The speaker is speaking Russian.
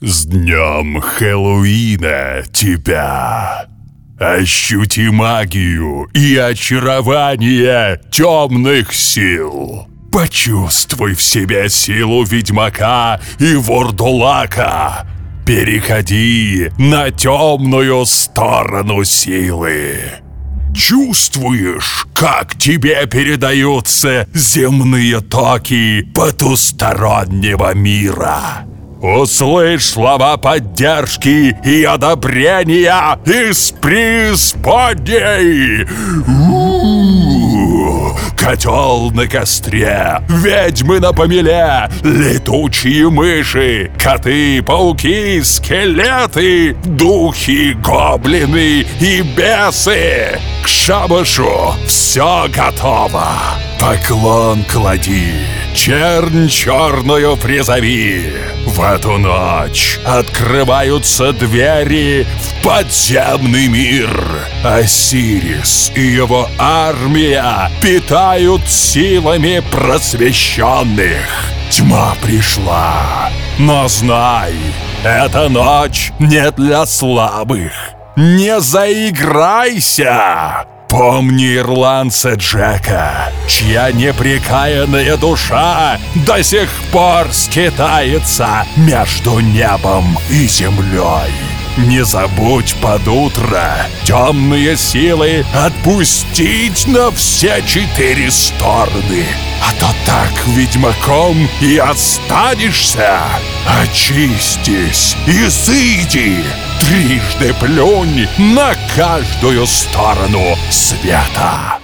С днем Хэллоуина тебя! Ощути магию и очарование темных сил. Почувствуй в себе силу ведьмака и вурдалака. Переходи на темную сторону силы. Чувствуешь, как тебе передаются земные токи потустороннего мира? Услышь слова поддержки и одобрения из преисподней! Котел на костре, ведьмы на помеле, летучие мыши, коты, пауки, скелеты, духи, гоблины и бесы. К шабашу все готово. Поклон клади, чернь черную призови. В эту ночь открываются двери в подземный мир. Осирис и его армия питают силами просвещенных. Тьма пришла, но знай, эта ночь не для слабых. Не заиграйся! Помни ирландца Джека, чья непрекаянная душа до сих пор скитается между небом и землей. Не забудь под утро темные силы отпустить на все 4 стороны, а то так ведьмаком и останешься. Очистись и сыди, трижды плюнь на каждую сторону света.